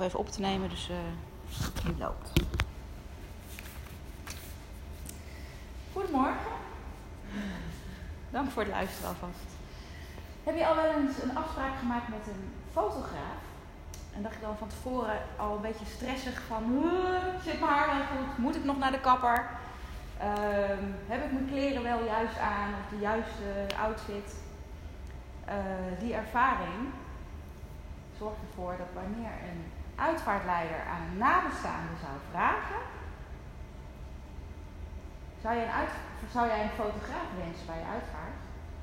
even op te nemen, dus die loopt. Goedemorgen. Dank voor het luisteren alvast. Heb je al wel eens een afspraak gemaakt met een fotograaf? En dacht je dan van tevoren al een beetje stressig van... zit mijn haar wel goed? Moet ik nog naar de kapper? Heb ik mijn kleren wel juist aan? Of de juiste outfit? Die ervaring zorgt ervoor dat wanneer een uitvaartleider aan een nabestaande zou vragen... Zou jij een fotograaf wensen bij je uitvaart?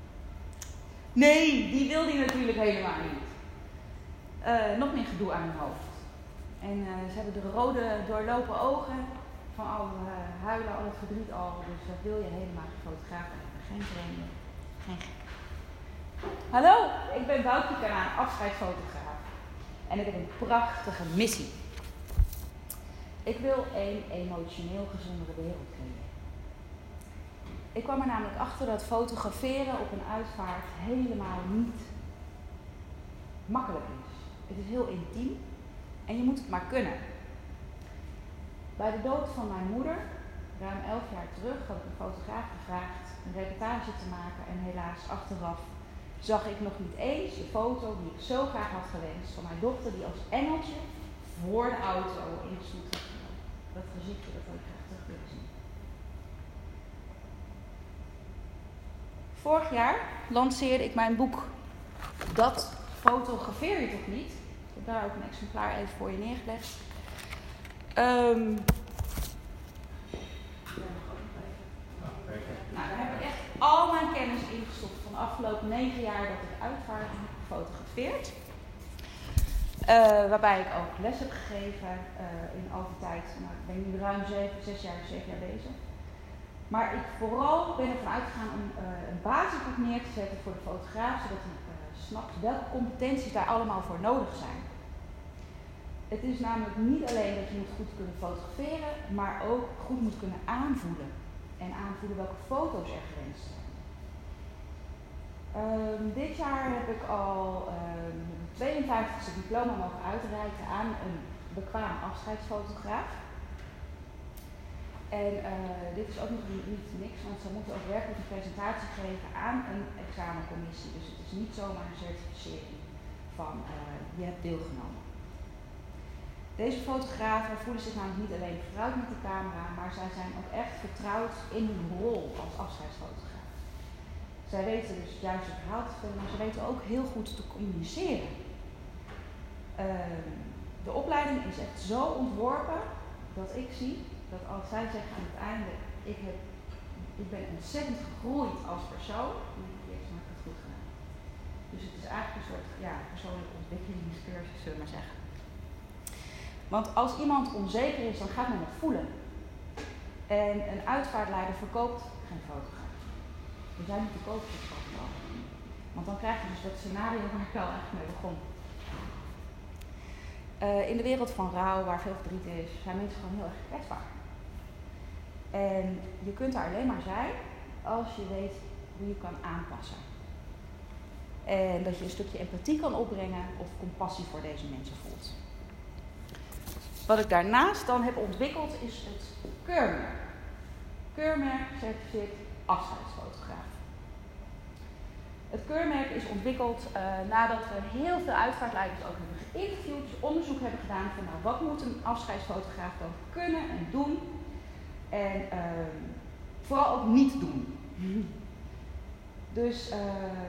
Nee, die wil die natuurlijk helemaal niet. Nog meer gedoe aan hun hoofd. En ze hebben de rode doorlopen ogen van al huilen, al het verdriet al. Dus dat wil je helemaal geen fotograaf hebben. Geen vreemde, geen gek. Hallo, ik ben Boukje Kanaan, afscheidsfotograaf. En ik heb een prachtige missie. Ik wil een emotioneel gezondere wereld creëren. Ik kwam er namelijk achter dat fotograferen op een uitvaart helemaal niet makkelijk is. Het is heel intiem en je moet het maar kunnen. Bij de dood van mijn moeder, ruim 11 jaar terug, had ik een fotograaf gevraagd een reportage te maken. En helaas achteraf zag ik nog niet eens de foto die ik zo graag had gewenst van mijn dochter die als engeltje voor de auto in de stoet had genomen. Dat gezichtje, dat had ik graag terug willen zien. Vorig jaar lanceerde ik mijn boek Dat fotografeer je toch niet? Ik heb daar ook een exemplaar even voor je neergelegd. Nou, daar heb ik echt al mijn kennis ingestopt van de afgelopen 9 jaar dat ik uitvaart heb gefotografeerd. Waarbij ik ook les heb gegeven in al die tijd. Nou, ik ben nu ruim 7 jaar bezig. Maar ik vooral ben ervan uitgegaan om een basisboek neer te zetten voor de fotograaf, zodat hij snapt welke competenties daar allemaal voor nodig zijn. Het is namelijk niet alleen dat je moet goed kunnen fotograferen, maar ook goed moet kunnen aanvoelen. En aanvoelen welke foto's er gewenst zijn. Dit jaar heb ik al mijn 52e diploma mogen uitreiken aan een bekwaam afscheidsfotograaf. En dit is ook nog niet niks, want ze moeten ook werkelijk een presentatie geven aan een examencommissie. Dus het is niet zomaar een certificering van je hebt deelgenomen. Deze fotografen voelen zich namelijk niet alleen vertrouwd met de camera, maar zij zijn ook echt vertrouwd in hun rol als afscheidsfotograaf. Zij weten dus het juiste verhaal te vullen, maar ze weten ook heel goed te communiceren. De opleiding is echt zo ontworpen dat ik zie dat als zij zeggen aan het einde, ik ben ontzettend gegroeid als persoon, dan denk ik eerst, maar ik heb het goed gedaan. Dus het is eigenlijk een soort persoonlijke ontwikkelingscursus, zullen we maar zeggen. Want als iemand onzeker is, dan gaat men het voelen. En een uitvaartleider verkoopt geen fotograaf. We zijn niet te koop voor het fotograaf. Want dan krijg je dus dat scenario waar ik al eigenlijk mee begon. In de wereld van rouw, waar veel verdriet is, zijn mensen gewoon heel erg kwetsbaar. En je kunt er alleen maar zijn als je weet hoe je kan aanpassen. En dat je een stukje empathie kan opbrengen of compassie voor deze mensen voelt. Wat ik daarnaast dan heb ontwikkeld is het keurmerk. Keurmerk certificeert afscheidsfotograaf. Het keurmerk is ontwikkeld nadat we heel veel uitvaartleiders ook hebben geïnterviewd, dus onderzoek hebben gedaan van nou, wat moet een afscheidsfotograaf dan kunnen en doen en vooral ook niet doen. Dus,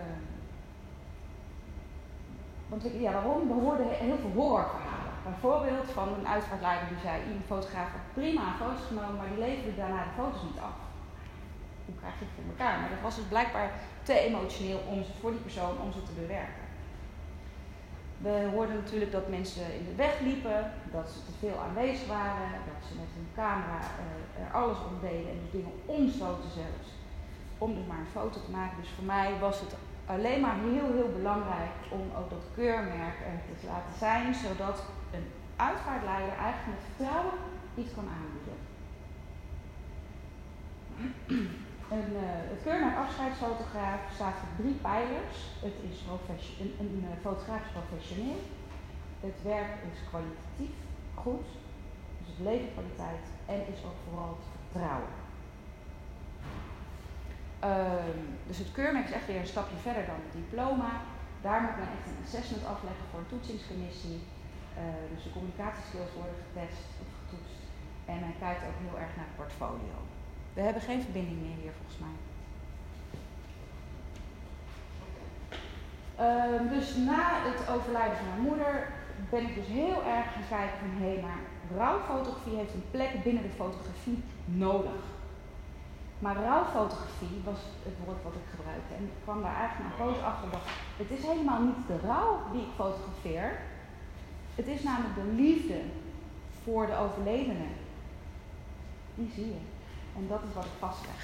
waarom? We hoorden heel veel horrorverhalen. Bijvoorbeeld van een uitvaartleider die zei, een fotograaf had prima foto's genomen, maar die leverde daarna de foto's niet af. Hoe krijg je het voor elkaar? Maar dat was dus blijkbaar te emotioneel voor die persoon om ze te bewerken. We hoorden natuurlijk dat mensen in de weg liepen, dat ze te veel aanwezig waren, dat ze met hun camera er alles om deden en die dingen omstoten zelfs. Om dus maar een foto te maken. Dus voor mij was het alleen maar heel, heel belangrijk om ook dat keurmerk er te laten zijn, zodat een uitvaartleider eigenlijk met vertrouwen iets kan aanbieden. Het keurmerk afscheidsfotograaf staat voor 3 pijlers. Het is een fotograaf is professioneel, Het werk is kwalitatief goed, dus het levert kwaliteit en is ook vooral te vertrouwen. Dus het keurmerk is echt weer een stapje verder dan het diploma. Daar moet men echt een assessment afleggen voor een toetsingscommissie. Dus de communicatieskills worden getest of getoetst. En men kijkt ook heel erg naar het portfolio. We hebben geen verbinding meer hier volgens mij. Dus na het overlijden van mijn moeder ben ik dus heel erg gaan kijken van maar rouwfotografie heeft een plek binnen de fotografie nodig. Maar rouwfotografie was het woord wat ik gebruikte en ik kwam daar eigenlijk na een poos achter en dacht, het is helemaal niet de rouw die ik fotografeer. Het is namelijk de liefde voor de overledene. Die zie je. En dat is wat ik vastleg.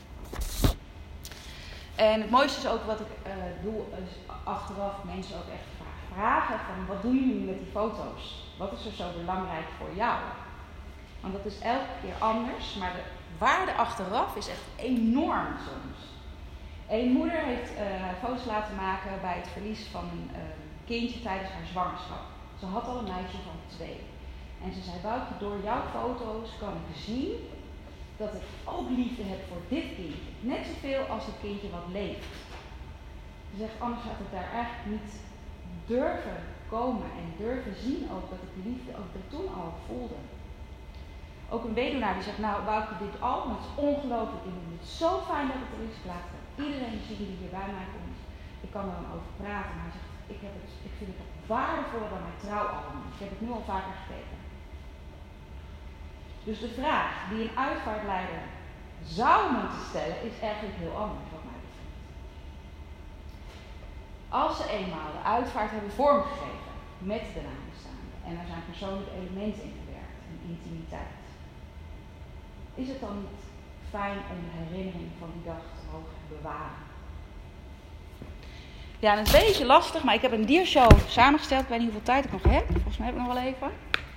En het mooiste is ook wat ik doe, is achteraf mensen ook echt vragen van wat doen jullie met die foto's? Wat is er zo belangrijk voor jou? Want dat is elke keer anders, maar de waarde achteraf is echt enorm soms. Een moeder heeft foto's laten maken bij het verlies van een kindje tijdens haar zwangerschap. Ze had al een meisje van 2. En ze zei, Boukje, door jouw foto's kan ik zien dat ik ook liefde heb voor dit kindje. Net zoveel als het kindje wat leeft. Ze zegt, anders had ik daar eigenlijk niet durven komen en durven zien ook dat ik liefde ook toen al voelde. Ook een weduwnaar die zegt, nou Boukje, dit album is ongelooflijk. Ik vind het zo fijn dat het er is. Ik laat iedereen zien die hier bij mij komt. Ik kan er dan over praten, maar hij zegt, ik vind het waardevoller dan mijn trouwalbum. Ik heb het nu al vaker gekeken. Dus de vraag die een uitvaartleider zou moeten stellen, is eigenlijk heel anders wat mij betreft. Als ze eenmaal de uitvaart hebben vormgegeven met de nabestaanden en er zijn persoonlijke elementen in gewerkt, en intimiteit, is het dan niet fijn om de herinnering van die dag te mogen bewaren? Ja, en het is een beetje lastig, maar ik heb een diershow samengesteld. Ik weet niet hoeveel tijd ik nog heb. Volgens mij heb ik nog wel even.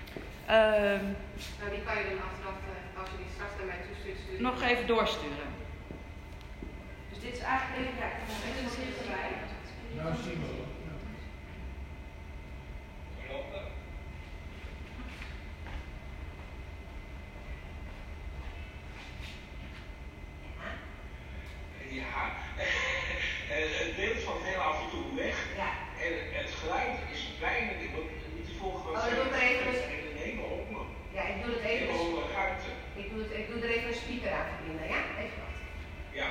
Nou, die kan je dan achteraf, als je die straks naar mij toestuurt, nog even doorsturen. Dus dit is eigenlijk even, ja, ik heb nog even een zicht erbij. Nou, zien we wel. Ja, het beeld valt heel af en toe weg. Ja. En het geluid is bijna niet te volgen. Oh, ik doe er even een hele open. Ja, ik doe het even. Hele hoge ruimte. Ik doe er even een speaker aan verbinden, ja? Even wachten. Ja.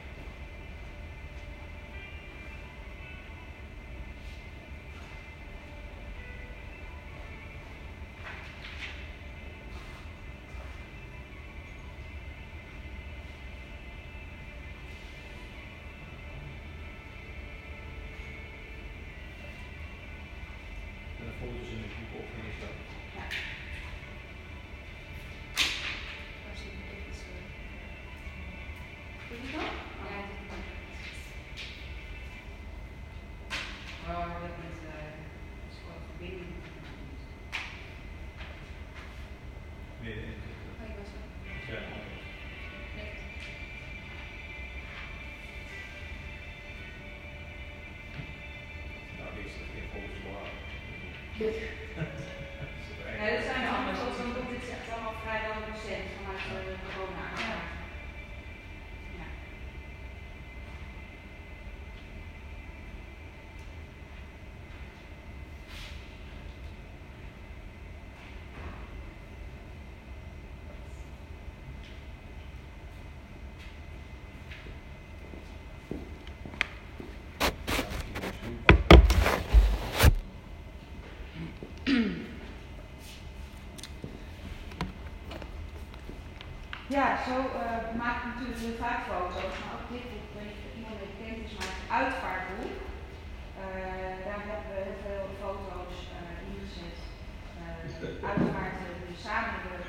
En de foto's in de groep opgenomen staan. Ja. Doe je het nog? Ja, oh, dat is gewoon verbinding. Nee, nee. Oh, ik was er. Ja. Nou, deze is geen foto's waar. Nee, dat zijn de andere foto's, want dit is echt allemaal vrijwel recent vanuit de corona. Ja. Ja. Ja, zo maak ik natuurlijk heel vaak foto's, maar ook dit, ik weet niet of iemand het kent, is mijn uitvaartboek. Daar hebben we heel veel foto's ingezet. Uitvaarten die samen hebben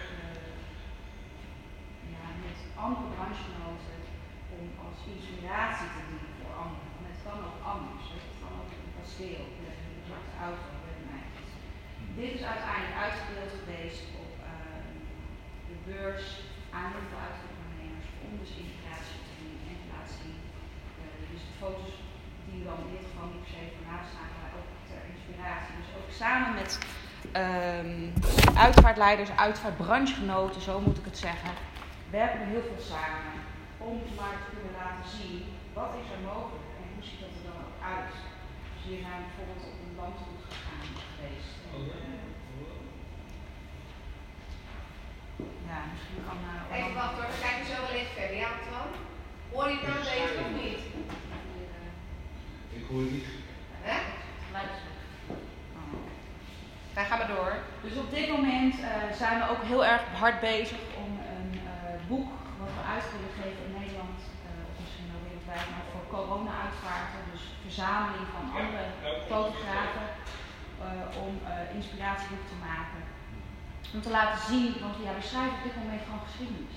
met andere branchegenoten om als inspiratie te dienen voor anderen. En het kan ook anders, het kan ook een kasteel, een zwarte auto, weet ik niet. Dit is uiteindelijk uitgedeeld geweest op de beurs aan heel veel uitvoerondernemers om dus integratie te doen en te laten zien. Dus de foto's die dan in dit geval niet per se voornaam staan, maar ook ter inspiratie. Dus ook samen met uitvaartleiders, uitvaartbranchegenoten, zo moet ik het zeggen, werken we heel veel samen om maar te kunnen laten zien wat is er mogelijk en hoe ziet dat er dan ook uit. Dus we zijn bijvoorbeeld op een landgoed gegaan geweest. Ja, misschien kan Even wachten hoor, we kijken zo wel even verder. Ja, Antoine? Hoor je het nou beter of niet? Ik hoor het niet. Hè? Dan gaan we door. Dus op dit moment zijn we ook heel erg hard bezig om een boek wat we uit willen geven in Nederland, of misschien wel wereldwijd, maar voor corona-uitvaarten, dus verzameling van andere fotografen, om inspiratieboek te maken. Om te laten zien, want ja, we schrijven op dit moment gewoon geschiedenis.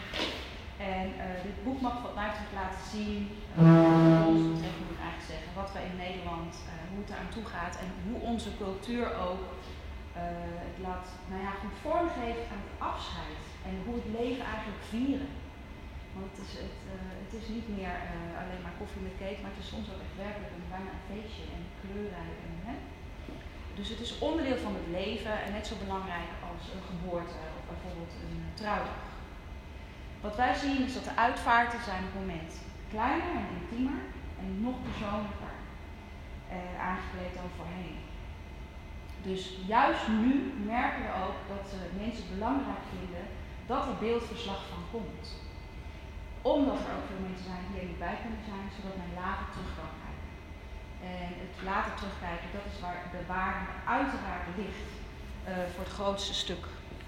En dit boek mag wat mij betreft laten zien, ons betreft moet ik eigenlijk zeggen, wat wij in Nederland, hoe het eraan toe gaat en hoe onze cultuur ook het laat, goed vormgeven aan het afscheid. En hoe het leven eigenlijk vieren. Want het is niet meer alleen maar koffie met cake, maar het is soms ook echt werkelijk bijna een feestje en kleurrijk. Dus het is onderdeel van het leven en net zo belangrijk als een geboorte of bijvoorbeeld een trouwdag. Wat wij zien is dat de uitvaarten zijn op het moment kleiner en intiemer en nog persoonlijker aangekleed dan voorheen. Dus juist nu merken we ook dat mensen het belangrijk vinden dat er beeldverslag van komt. Omdat er ook veel mensen zijn die er niet bij kunnen zijn, zodat men later terug kan kijken. En het later terugkijken, dat is waar de waarde uiteraard ligt voor het grootste stuk.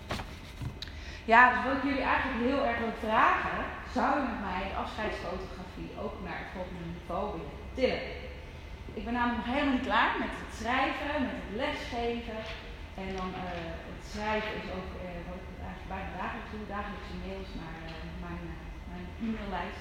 Ja, dus wat ik jullie eigenlijk heel erg wil vragen, zou je met mij de afscheidsfotografie ook naar het volgende niveau willen tillen? Ik ben namelijk nog helemaal niet klaar met het schrijven, met het lesgeven. En dan het schrijven is ook wat ik eigenlijk bijna dagelijks doe, dagelijkse mails naar mijn e-maillijst.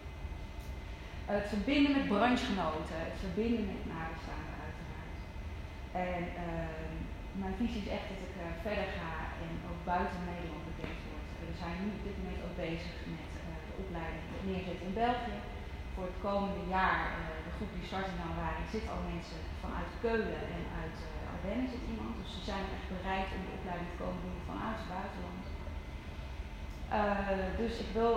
Het verbinden met branchegenoten, het verbinden met nabestaanden uiteraard. En mijn visie is echt dat ik verder ga en ook buiten Nederland bekend word. We zijn nu op dit moment ook bezig met de opleiding neerzetten in België. Voor het komende jaar, de groep die start in januari, zitten al mensen vanuit Keulen en uit Ardennen zit iemand. Dus ze zijn echt bereid om de opleiding te komen doen vanuit het buitenland. Dus ik wil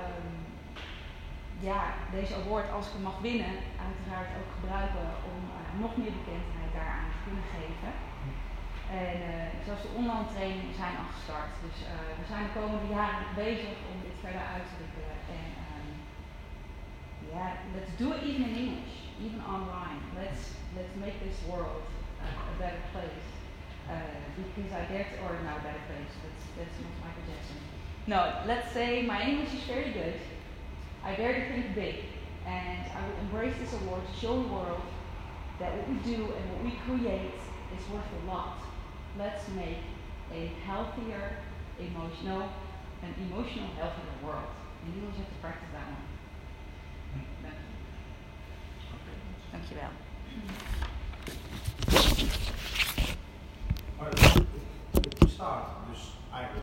deze award, als ik hem mag winnen, uiteraard ook gebruiken om nog meer bekendheid daaraan te kunnen geven. En zelfs de online trainingen zijn al gestart. Dus we zijn de komende jaren bezig om dit verder uit te wikkelen. En let's do it even in English, even online. Let's make this world a better place. Because I dare to, or not a better place, that's not Michael Jackson. No, let's say my English is very good. I dare to think big, and I will embrace this award to show the world that what we do and what we create is worth a lot. Let's make a healthier, emotional healthier world. And you will have to practice that one. Dankjewel. Maar het bestaat dus eigenlijk.